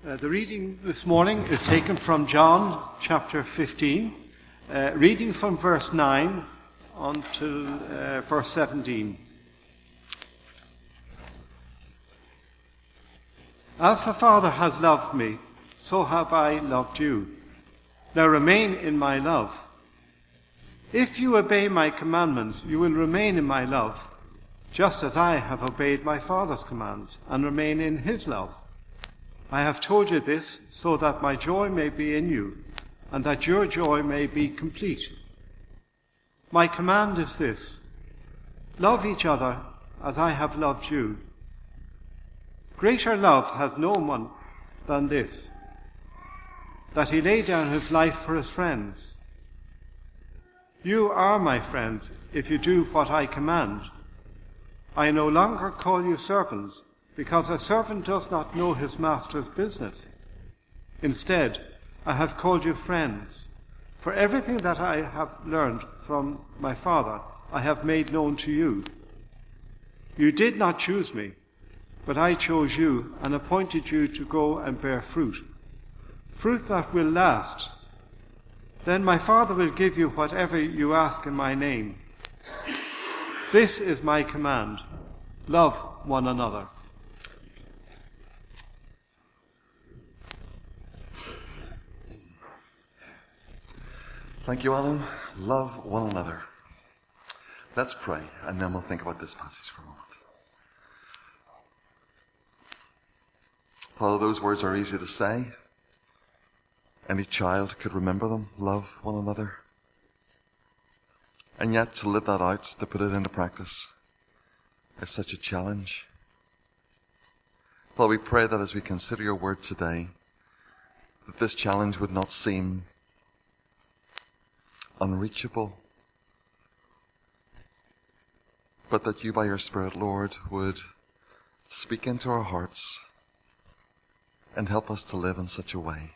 The reading this morning is taken from John chapter 15, reading from verse 9 on to verse 17. As the Father has loved me, so have I loved you. Now remain in my love. If you obey my commandments, you will remain in my love, just as I have obeyed my Father's commands and remain in his love. I have told you this so that my joy may be in you, and that your joy may be complete. My command is this: love each other as I have loved you. Greater love has no one than this, that he lay down his life for his friends. You are my friends if you do what I command. I no longer call you servants, because a servant does not know his master's business. Instead, I have called you friends, for everything that I have learned from my Father I have made known to you. You did not choose me, but I chose you and appointed you to go and bear fruit, fruit that will last. Then my Father will give you whatever you ask in my name. This is my command: love one another. Thank you, Alan. Love one another. Let's pray, and then we'll think about this passage for a moment. Father, those words are easy to say. Any child could remember them. Love one another. And yet, to live that out, to put it into practice, is such a challenge. Father, we pray that as we consider your word today, that this challenge would not seem unreachable, but that you by your Spirit, Lord, would speak into our hearts and help us to live in such a way.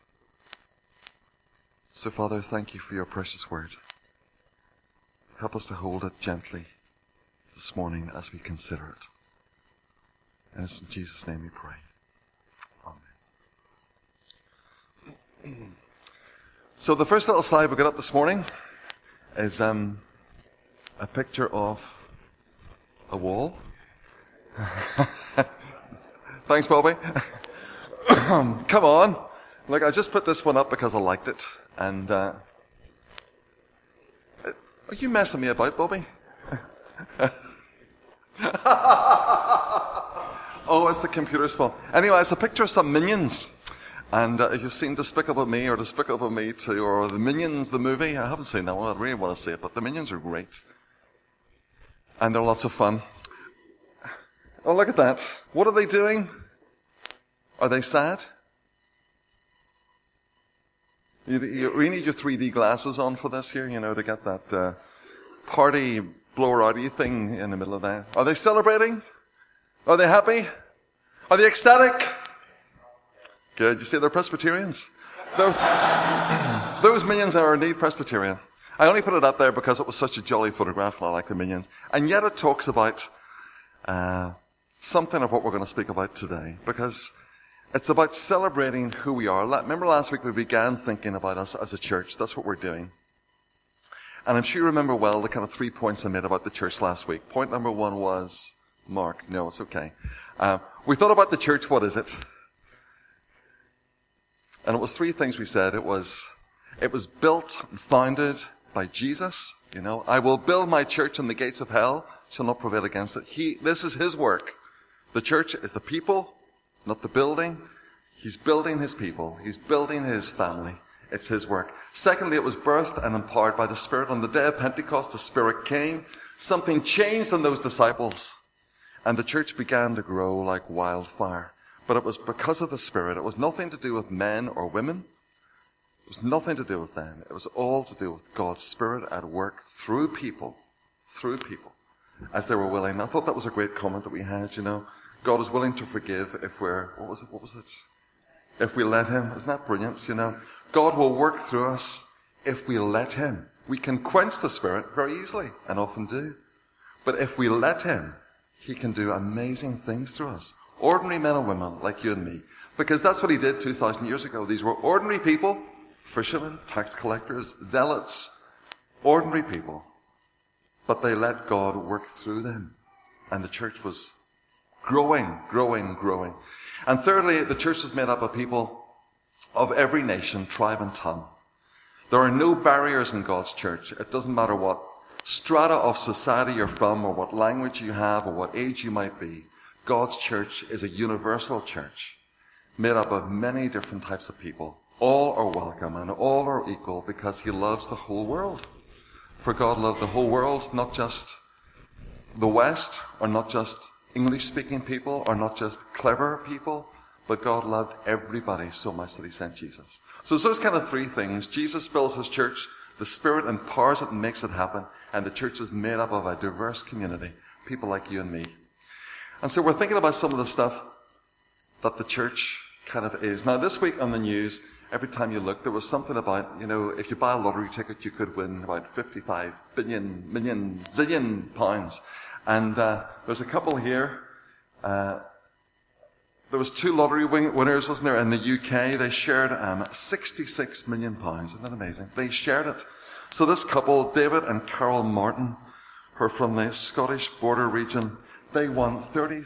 So, Father, thank you for your precious word. Help us to hold it gently this morning as we consider it. And it's in Jesus' name we pray. Amen. So the first little slide we got up this morning is a picture of a wall. Thanks, Bobby. Come on. Look, I just put this one up because I liked it. And are you messing me about, Bobby? Oh, it's the computer's fault. Anyway, it's a picture of some minions. And if you've seen Despicable Me or Despicable Me 2 or The Minions, the movie, I haven't seen that one. I really want to see it, but the Minions are great. And they're lots of fun. Oh, look at that. What are they doing? Are they sad? You really need your 3D glasses on for this here, to get that party blower-outy thing in the middle of that. Are they celebrating? Are they happy? Are they ecstatic? Good. You see, they're Presbyterians. Those minions are indeed Presbyterian. I only put it up there because it was such a jolly photograph and I like the minions. And yet it talks about something of what we're going to speak about today, because it's about celebrating who we are. Remember last week we began thinking about us as a church. That's what we're doing. And I'm sure you remember well the kind of 3 points I made about the church last week. Point number 1 was, Mark, no, it's okay. We thought about the church, what is it? And it was 3 things we said. It was built and founded by Jesus. I will build my church and the gates of hell shall not prevail against it. This is his work. The church is the people, not the building. He's building his people. He's building his family. It's his work. Secondly, it was birthed and empowered by the Spirit. On the day of Pentecost, the Spirit came. Something changed in those disciples. And the church began to grow like wildfire. But it was because of the Spirit. It was nothing to do with men or women. It was nothing to do with them. It was all to do with God's Spirit at work through people, as they were willing. I thought that was a great comment that we had, God is willing to forgive if we're, what was it? If we let him. Isn't that brilliant, God will work through us if we let him. We can quench the Spirit very easily, and often do. But if we let him, he can do amazing things through us. Ordinary men and women like you and me. Because that's what he did 2,000 years ago. These were ordinary people, fishermen, tax collectors, zealots, ordinary people. But they let God work through them. And the church was growing. And thirdly, the church is made up of people of every nation, tribe and tongue. There are no barriers in God's church. It doesn't matter what strata of society you're from, or what language you have, or what age you might be. God's church is a universal church made up of many different types of people. All are welcome and all are equal because he loves the whole world. For God loved the whole world, not just the West, or not just English-speaking people, or not just clever people, but God loved everybody so much that he sent Jesus. So it's those kind of three things. Jesus builds his church, the Spirit empowers it and makes it happen, and the church is made up of a diverse community, people like you and me. And so we're thinking about some of the stuff that the church kind of is. Now this week on the news, every time you look, there was something about, if you buy a lottery ticket, you could win about 55 zillion pounds. And there's a couple here. There was 2 lottery winners, wasn't there, in the UK. They shared 66 million pounds. Isn't that amazing? They shared it. So this couple, David and Carol Martin, who are from the Scottish border region, they won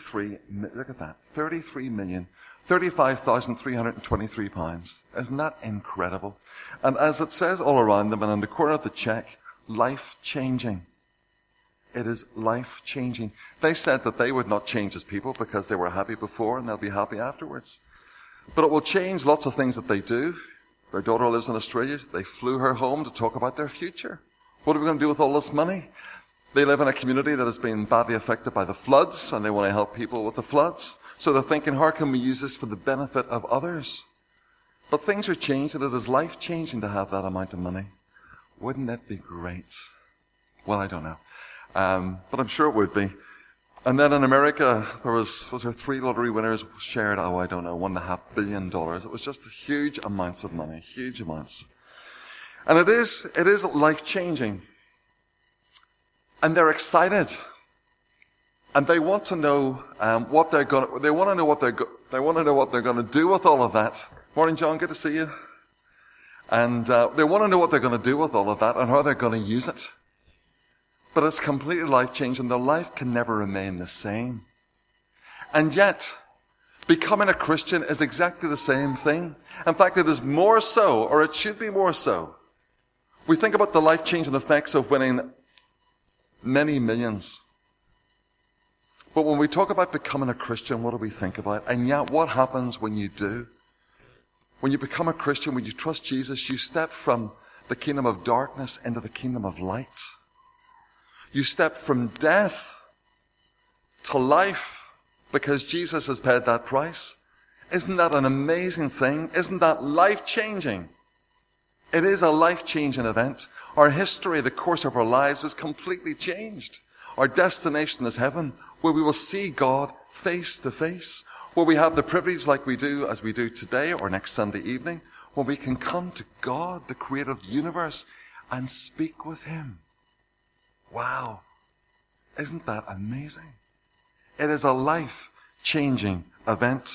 35,323 pounds. Isn't that incredible? And as it says all around them and in the corner of the cheque, life-changing. It is life-changing. They said that they would not change as people because they were happy before and they'll be happy afterwards. But it will change lots of things that they do. Their daughter lives in Australia. They flew her home to talk about their future. What are we going to do with all this money? They live in a community that has been badly affected by the floods and they want to help people with the floods. So they're thinking, how can we use this for the benefit of others? But things are changing. It is life-changing to have that amount of money. Wouldn't that be great? Well, I don't know. But I'm sure it would be. And then in America, was there 3 lottery winners shared, $1.5 billion. It was just huge amounts of money, huge amounts. And it is life-changing. And they're excited. And they want to know what they're going to do with all of that. Morning, John, good to see you. And they want to know what they're going to do with all of that and how they're going to use it. But it's completely life-changing. Their life can never remain the same. And yet, becoming a Christian is exactly the same thing. In fact, it is more so, or it should be more so. We think about the life-changing effects of winning many millions. But when we talk about becoming a Christian, what do we think about? And yet, what happens when you do? When you become a Christian, when you trust Jesus, you step from the kingdom of darkness into the kingdom of light. You step from death to life because Jesus has paid that price. Isn't that an amazing thing? Isn't that life-changing? It is a life-changing event. Our history, the course of our lives is completely changed. Our destination is heaven, where we will see God face to face, where we have the privilege like we do, as we do today or next Sunday evening, when we can come to God, the creator of the universe, and speak with him. Wow. Isn't that amazing? It is a life-changing event.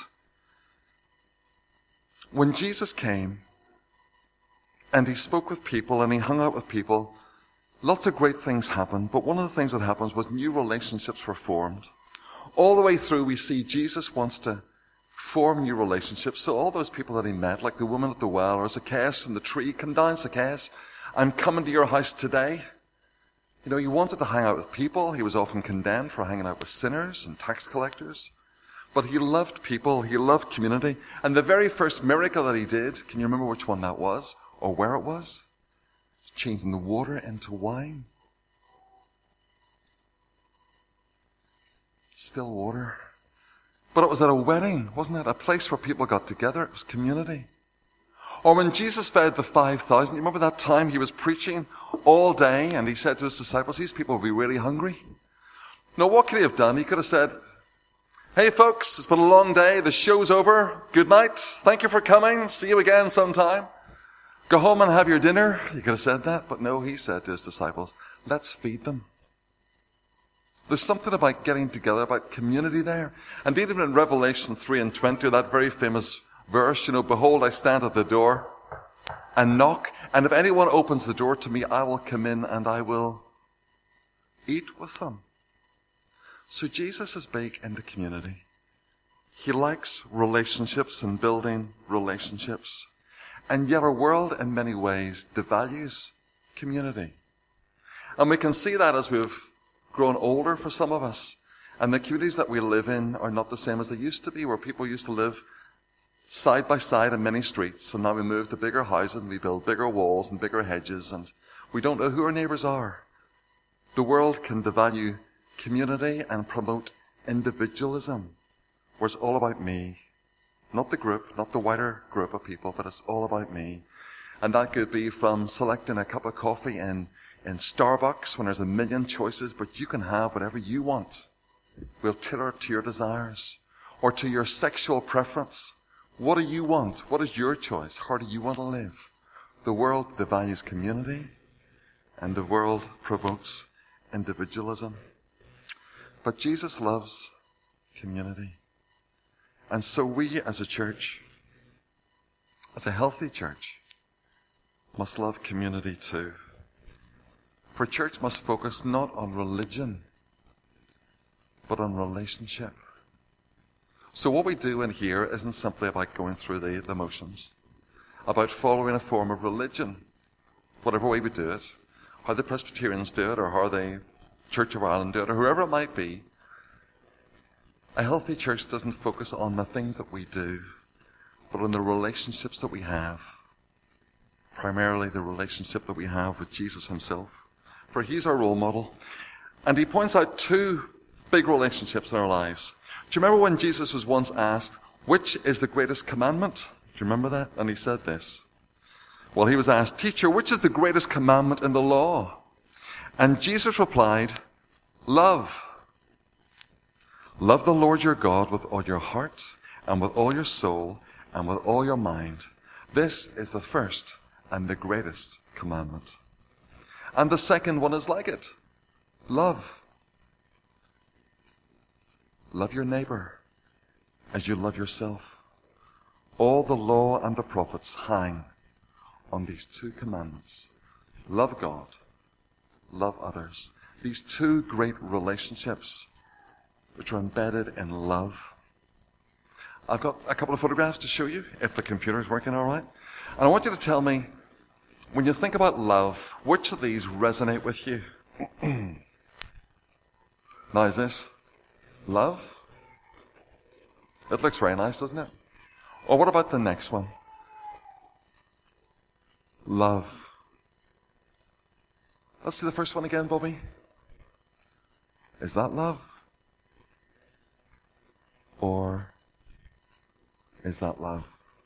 When Jesus came and he spoke with people and he hung out with people, lots of great things happened, but one of the things that happens was new relationships were formed. All the way through we see Jesus wants to form new relationships. So all those people that he met, like the woman at the well or Zacchaeus from the tree, come down, Zacchaeus, I'm coming to your house today. He wanted to hang out with people. He was often condemned for hanging out with sinners and tax collectors. But he loved people. He loved community. And the very first miracle that he did, can you remember which one that was? Or where it was? Changing the water into wine. Still water. But it was at a wedding, wasn't it? A place where people got together. It was community. Or when Jesus fed the 5,000, you remember that time he was preaching all day and he said to his disciples, these people will be really hungry. Now what could he have done? He could have said, hey folks, it's been a long day. The show's over. Good night. Thank you for coming. See you again sometime. Go home and have your dinner. He could have said that. But no, he said to his disciples, let's feed them. There's something about getting together, about community there. And even in Revelation 3:20, that very famous verse, behold, I stand at the door and knock, and if anyone opens the door to me, I will come in and I will eat with them. So Jesus is big into community. He likes relationships and building relationships. And yet our world in many ways devalues community. And we can see that as we've grown older for some of us. And the communities that we live in are not the same as they used to be, where people used to live side by side in many streets. And now we move to bigger houses and we build bigger walls and bigger hedges. And we don't know who our neighbours are. The world can devalue community and promote individualism, where it's all about me. Not the group, not the wider group of people, but it's all about me. And that could be from selecting a cup of coffee in Starbucks when there's a million choices, but you can have whatever you want. We'll tailor it to your desires or to your sexual preference. What do you want? What is your choice? How do you want to live? The world devalues community and the world promotes individualism. But Jesus loves community. And so we as a church, as a healthy church, must love community too. For church must focus not on religion, but on relationship. So what we do in here isn't simply about going through the motions, about following a form of religion, whatever way we do it, how the Presbyterians do it, or how the Church of Ireland do it, or whoever it might be. A healthy church doesn't focus on the things that we do, but on the relationships that we have. Primarily the relationship that we have with Jesus himself. For he's our role model. And he points out two big relationships in our lives. Do you remember when Jesus was once asked, which is the greatest commandment? Do you remember that? And he said this. Well, he was asked, Teacher, which is the greatest commandment in the law? And Jesus replied, love. Love the Lord your God with all your heart and with all your soul and with all your mind. This is the first and the greatest commandment. And the second one is like it. Love. Love your neighbor as you love yourself. All the law and the prophets hang on these two commandments. Love God. Love others. These two great relationships which are embedded in love. I've got a couple of photographs to show you, if the computer is working all right. And I want you to tell me, when you think about love, which of these resonate with you? Now, is this love? It looks very nice, doesn't it? Or what about the next one? Love. Let's see the first one again, Bobby. Is that love? Or is that love?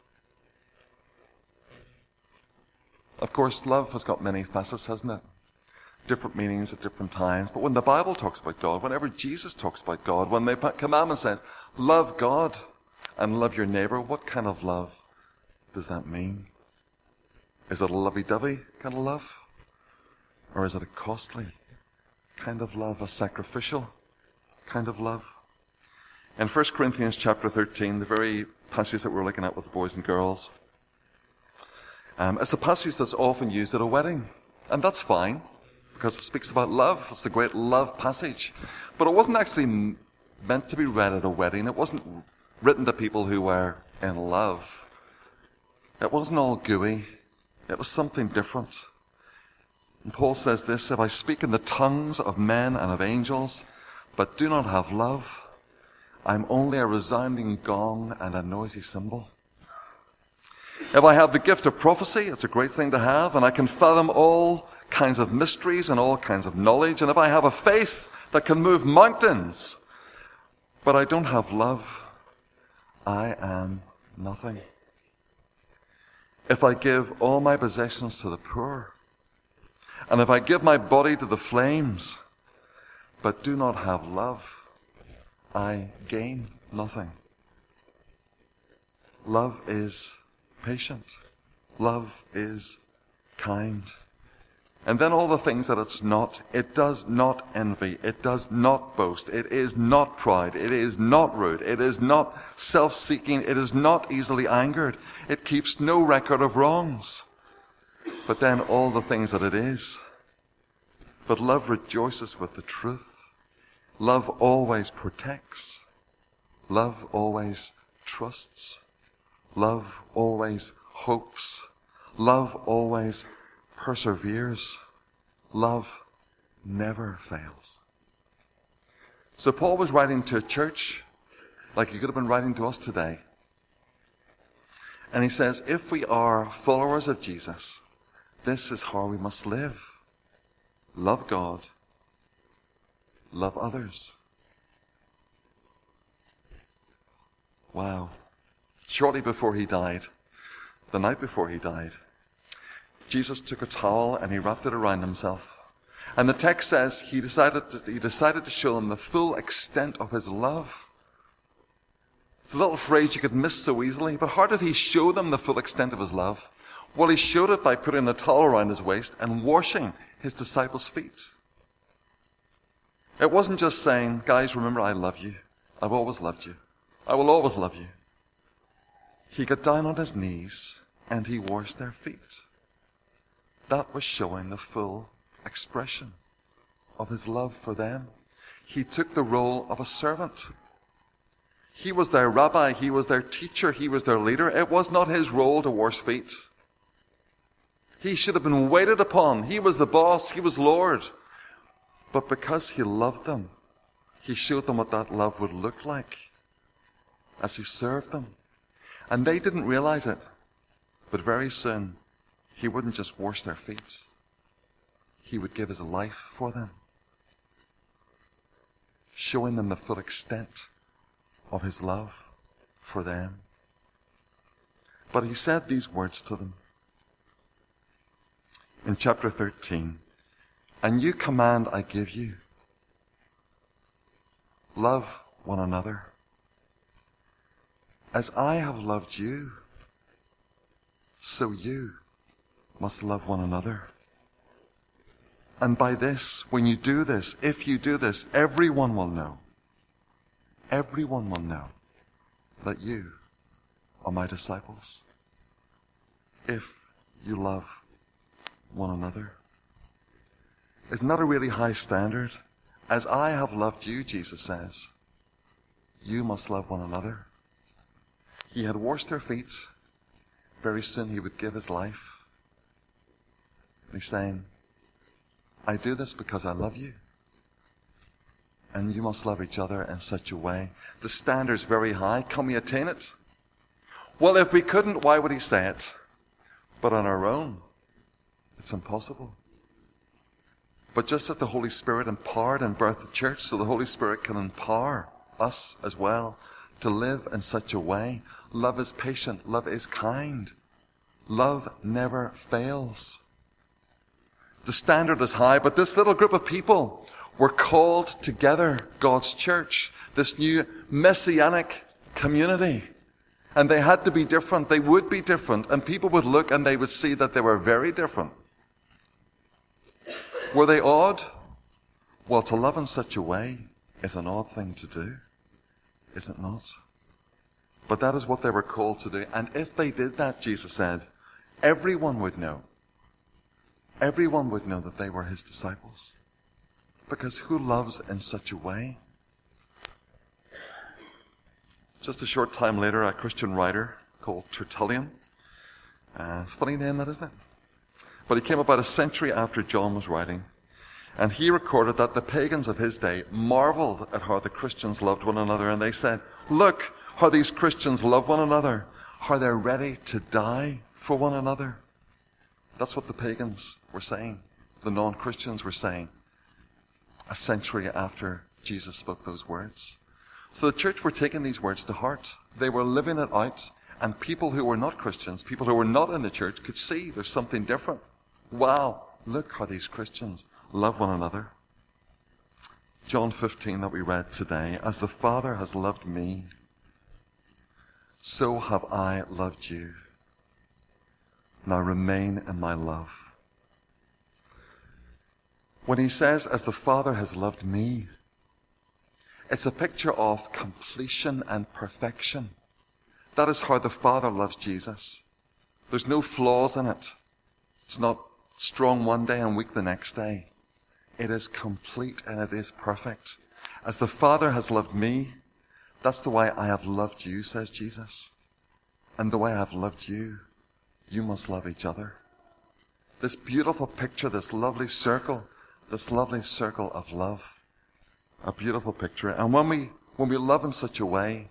Of course, love has got many facets, hasn't it? Different meanings at different times. But when the Bible talks about God, whenever Jesus talks about God, when the commandment says, love God and love your neighbor, what kind of love does that mean? Is it a lovey-dovey kind of love? Or is it a costly kind of love, a sacrificial kind of love? In 1 Corinthians chapter 13, the very passage that we're looking at with the boys and girls, it's a passage that's often used at a wedding. And that's fine, because it speaks about love. It's the great love passage. But it wasn't actually meant to be read at a wedding. It wasn't written to people who were in love. It wasn't all gooey. It was something different. And Paul says this, if I speak in the tongues of men and of angels, but do not have love, I'm only a resounding gong and a noisy cymbal. If I have the gift of prophecy, it's a great thing to have, and I can fathom all kinds of mysteries and all kinds of knowledge, and if I have a faith that can move mountains, but I don't have love, I am nothing. If I give all my possessions to the poor, and if I give my body to the flames, but do not have love, I gain nothing. Love is patient. Love is kind. And then all the things that it's not. It does not envy. It does not boast. It is not proud. It is not rude. It is not self-seeking. It is not easily angered. It keeps no record of wrongs. But then all the things that it is. But love rejoices with the truth. Love always protects. Love always trusts. Love always hopes. Love always perseveres. Love never fails. So Paul was writing to a church like he could have been writing to us today. And he says, if we are followers of Jesus, this is how we must live. Love God. Love others. Wow. Shortly before he died, the night before he died, Jesus took a towel and he wrapped it around himself. And the text says he decided to show them the full extent of his love. It's a little phrase you could miss so easily, but how did he show them the full extent of his love? Well, he showed it by putting a towel around his waist and washing his disciples' feet. It wasn't just saying, guys, remember I love you. I've always loved you. I will always love you. He got down on his knees and he washed their feet. That was showing the full expression of his love for them. He took the role of a servant. He was their rabbi. He was their teacher. He was their leader. It was not his role to wash feet. He should have been waited upon. He was the boss. He was Lord. But because he loved them, he showed them what that love would look like as he served them. And they didn't realize it. But very soon, he wouldn't just wash their feet. He would give his life for them, showing them the full extent of his love for them. But he said these words to them in chapter 13, "A new command I give you, love one another. As I have loved you, so you must love one another. And by this, when you do this, if you do this, everyone will know that you are my disciples, if you love one another." Isn't that a really high standard? As I have loved you, Jesus says, you must love one another. He had washed their feet. Very soon he would give his life. And he's saying, I do this because I love you. And you must love each other in such a way. The standard's very high. Can we attain it? Well, if we couldn't, why would he say it? But on our own, it's impossible. But just as the Holy Spirit empowered and birthed the church, so the Holy Spirit can empower us as well to live in such a way. Love is patient. Love is kind. Love never fails. The standard is high, but this little group of people were called together, God's church, this new messianic community. And they had to be different. They would be different. And people would look and they would see that they were very different. Were they odd? Well, to love in such a way is an odd thing to do, is it not? But that is what they were called to do. And if they did that, Jesus said, everyone would know. Everyone would know that they were his disciples. Because who loves in such a way? Just a short time later, a Christian writer called Tertullian. It's a funny name, that, isn't it? But he came about a century after John was writing. And he recorded that the pagans of his day marveled at how the Christians loved one another. And they said, look how these Christians love one another. How they're ready to die for one another. That's what the pagans were saying. The non-Christians were saying a century after Jesus spoke those words. So the church were taking these words to heart. They were living it out. And people who were not Christians, people who were not in the church, could see there's something different. Wow, look how these Christians love one another. John 15 that we read today. As the Father has loved me, so have I loved you. Now remain in my love. when he says, as the Father has loved me, it's a picture of completion and perfection. That is how the Father loves Jesus. There's no flaws in it. It's not strong one day and weak the next day. It is complete and it is perfect. As the Father has loved me, that's the way I have loved you, says Jesus. And the way I have loved you, you must love each other. This beautiful picture, this lovely circle of love. A beautiful picture. And when we love in such a way,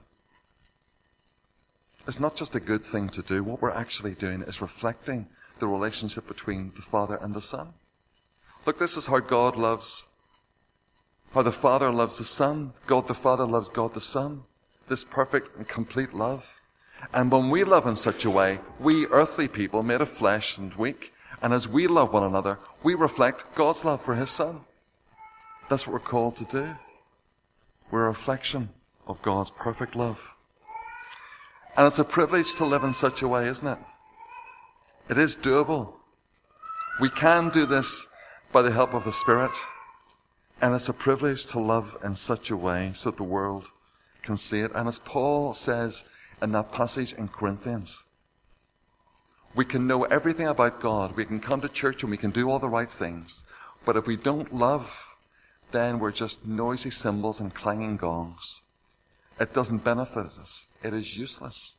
it's not just a good thing to do. What we're actually doing is reflecting the relationship between the Father and the Son. Look, this is how God loves, how the Father loves the Son. God the Father loves God the Son. This perfect and complete love. And when we love in such a way, we earthly people made of flesh and weak, and as we love one another, we reflect God's love for his Son. That's what we're called to do. We're a reflection of God's perfect love. And it's a privilege to live in such a way, isn't it? It is doable. We can do this by the help of the Spirit. And it's a privilege to love in such a way so that the world can see it. And as Paul says in that passage in Corinthians, we can know everything about God. We can come to church and we can do all the right things. But if we don't love, then we're just noisy cymbals and clanging gongs. It doesn't benefit us. It is useless.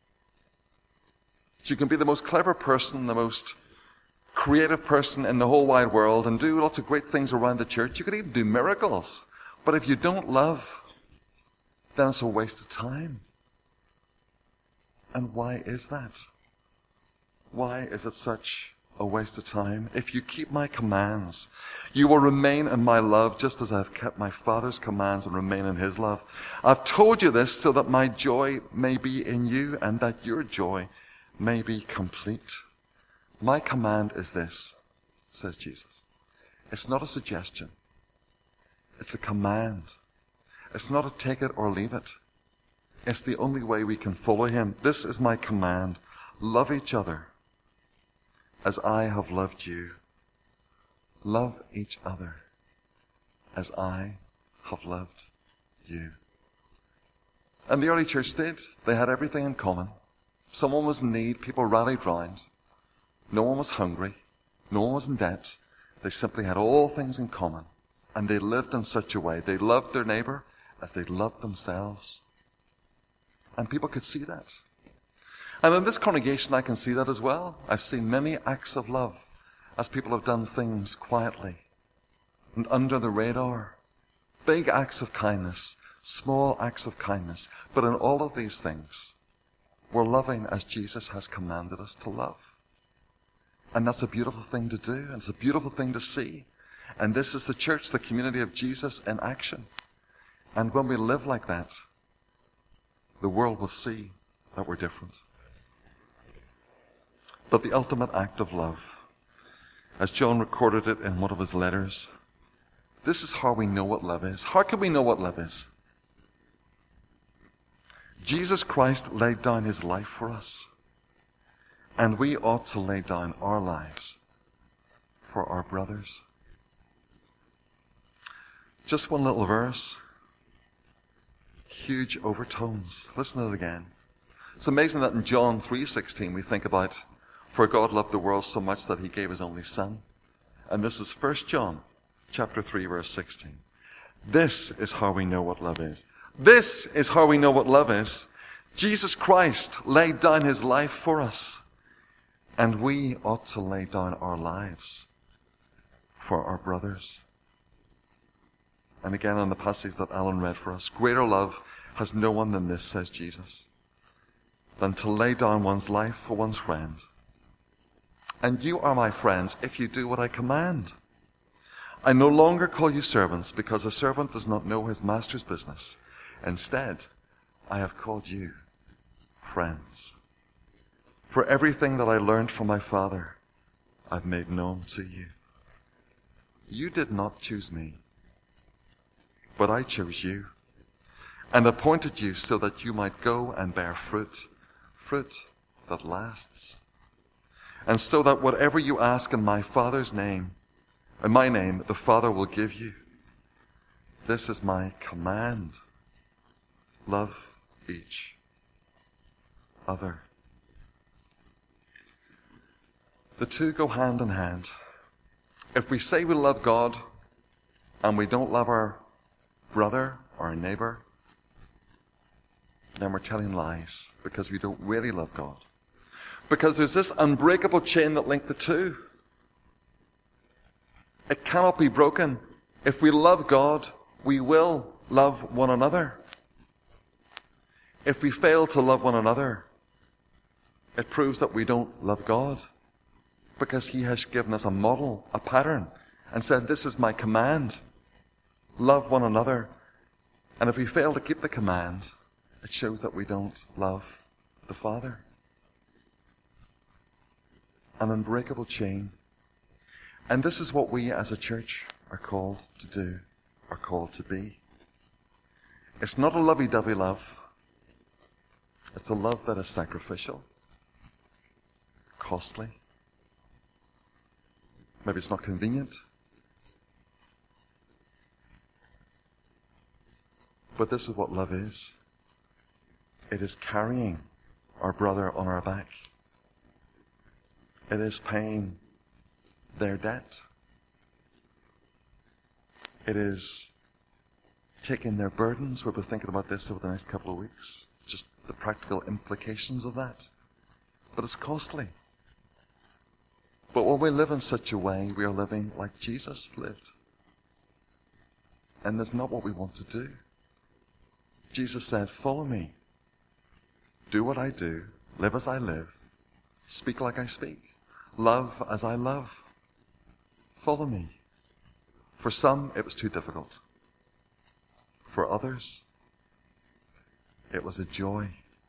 You can be the most clever person, the most creative person in the whole wide world and do lots of great things around the church. You could even do miracles. But if you don't love, then it's a waste of time. And why is that? Why is it such a waste of time? If you keep my commands, you will remain in my love just as I have kept my Father's commands and remain in his love. I've told you this so that my joy may be in you and that your joy may be complete. My command is this, says Jesus. It's not a suggestion. It's a command. It's not a take it or leave it. It's the only way we can follow him. This is my command. Love each other as I have loved you. Love each other as I have loved you. And the early church did. They had everything in common. Someone was in need. People rallied round. No one was hungry. No one was in debt. They simply had all things in common. And they lived in such a way. They loved their neighbor as they loved themselves. And people could see that. And in this congregation, I can see that as well. I've seen many acts of love as people have done things quietly and under the radar. Big acts of kindness, small acts of kindness. But in all of these things, we're loving as Jesus has commanded us to love. And that's a beautiful thing to do. And it's a beautiful thing to see. And this is the church, the community of Jesus in action. And when we live like that, the world will see that we're different. But the ultimate act of love, as John recorded it in one of his letters, this is how we know what love is. How can we know what love is? Jesus Christ laid down his life for us, and we ought to lay down our lives for our brothers. Just one little verse. Huge overtones. Listen to it again. It's amazing that in John 3:16 we think about, for God loved the world so much that he gave his only Son. And this is 1 John chapter 3 verse 16. This is how we know what love is. This is how we know what love is. Jesus Christ laid down his life for us. And we ought to lay down our lives for our brothers. And again in the passage that Alan read for us, greater love has no one than this, says Jesus, than to lay down one's life for one's friend. And you are my friends if you do what I command. I no longer call you servants because a servant does not know his master's business. Instead, I have called you friends. For everything that I learned from my Father, I've made known to you. You did not choose me, but I chose you and appointed you so that you might go and bear fruit, fruit that lasts. And so that whatever you ask in my Father's name, in my name, the Father will give you. This is my command. Love each other. The two go hand in hand. If we say we love God and we don't love our brother or our neighbor, then we're telling lies because we don't really love God. Because there's this unbreakable chain that links the two. It cannot be broken. If we love God, we will love one another. If we fail to love one another, it proves that we don't love God. Because he has given us a model, a pattern, and said, this is my command. Love one another. And if we fail to keep the command, it shows that we don't love the Father. An unbreakable chain. And this is what we as a church are called to do, are called to be. It's not a lovey-dovey love. It's a love that is sacrificial, costly. Maybe it's not convenient. But this is what love is. It is carrying our brother on our back. It is paying their debt. It is taking their burdens. We'll be thinking about this over the next couple of weeks. Just the practical implications of that. But it's costly. But when we live in such a way, we are living like Jesus lived. And that's not what we want to do. Jesus said, follow me. Do what I do. Live as I live. Speak like I speak. Love as I love. Follow me. For some, it was too difficult. For others, it was a joy.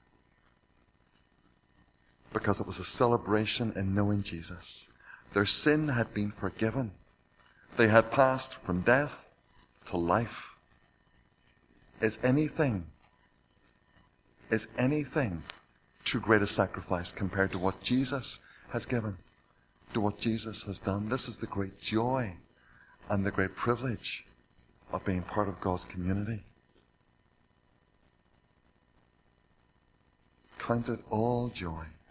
Because it was a celebration in knowing Jesus. Their sin had been forgiven. They had passed from death to life. Is anything too great a sacrifice compared to what Jesus has given, to what Jesus has done? This is the great joy and the great privilege of being part of God's community. Count it all joy